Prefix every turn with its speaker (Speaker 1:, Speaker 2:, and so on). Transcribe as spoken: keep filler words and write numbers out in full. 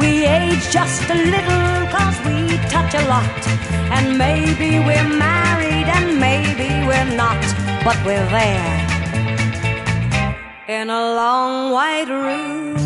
Speaker 1: We age just a little cause we touch a lot. And maybe we're married and maybe we're not, but we're there in a long white room.